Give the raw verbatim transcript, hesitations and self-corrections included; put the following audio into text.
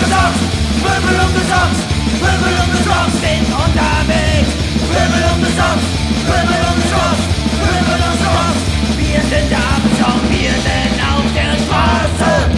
Socks, Pöbel um die Socks, Pöbel um die Socks sind unterwegs. Pöbel um die Socks, Pöbel um die Socks, Pöbel um die Socks. Wir sind da besorgt, wir sind auf der Straße.